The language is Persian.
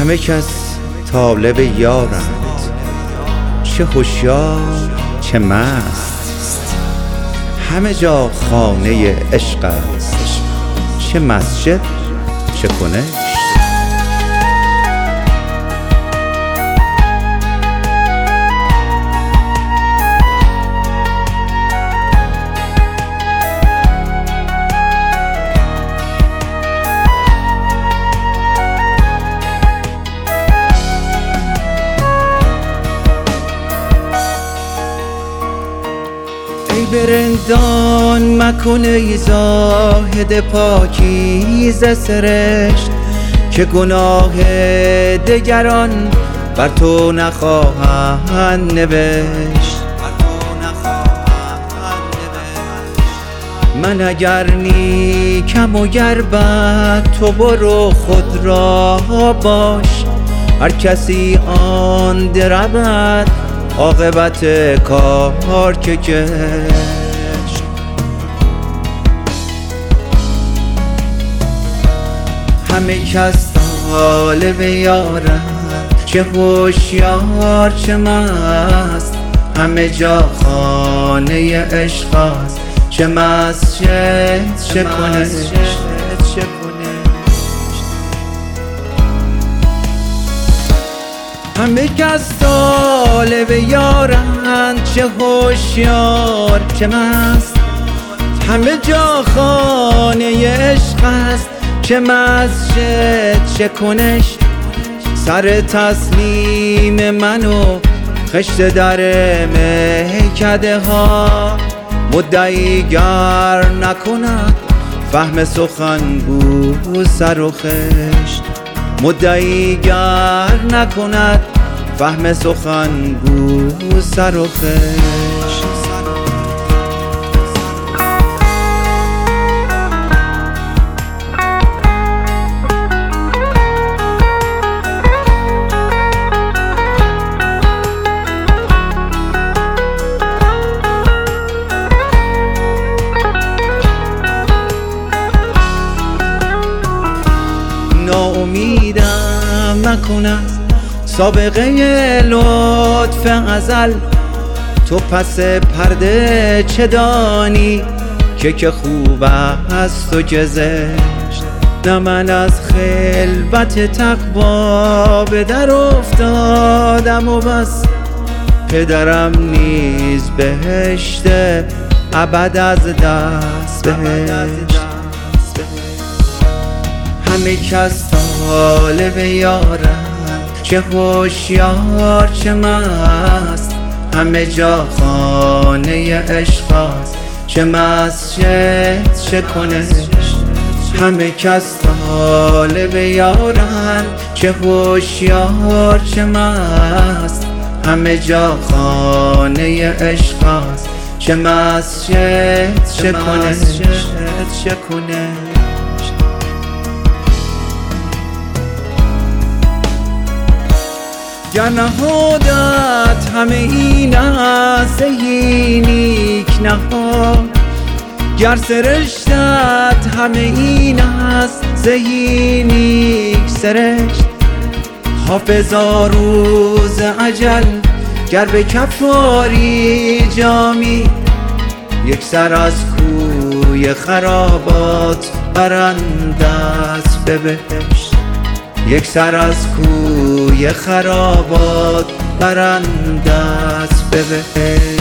همه کس طالب یارند، چه هوشیار چه مست. همه جا خانه عشق است، چه مسجد چه کنشت. ای برندان مکن ای زاهد پاکیزه سرشت، که گناه دگران بر تو نخواهند نوشت. من اگر نیکم و گر بد، تو برو خود را باش. هر کسی آن درود، عاقبت کار که گشت. همه کس طالب یارند، چه هوشیار چه مست. همه جا خانه عشق است، چه مسجد چه کنشت. همه کس طالب یارند، چه هوشیار چه مست. همه جا خانه عشق است، چه مسجد چه کنشت. سر تسلیم من و خشت در میکده ها، مدعی گر نکند فهم سخن گو سر و خشت. مدعی گر نکند فهم سخن گو سر و خشت. ناامیدم نکند سابقه لطف ازل. تو پس پرده چه دانی که خوب است و که زشت. نه من از خلوت تقوا به در افتادم و بس، پدرم نیز بهشت ابد از دست بهشت. همه کس طالب یارند، چه هوشیار چه مست. همه جا خانه عشق است، چه مسجد چه کنشت. همه کس طالب یارند، چه هوشیار چه مست. همه جا خانه عشق است، چه مسجد چه کنشت. گر نهادت همه این است زهی نیک نهاد. گر سرشتت همه این است زهی نیک سرشت. حافظا روز اجل گر به کف آری جامی، یک سر از کوی خرابات برند است به بهشت. یک سر از کوی خرابات برند است به بهشت.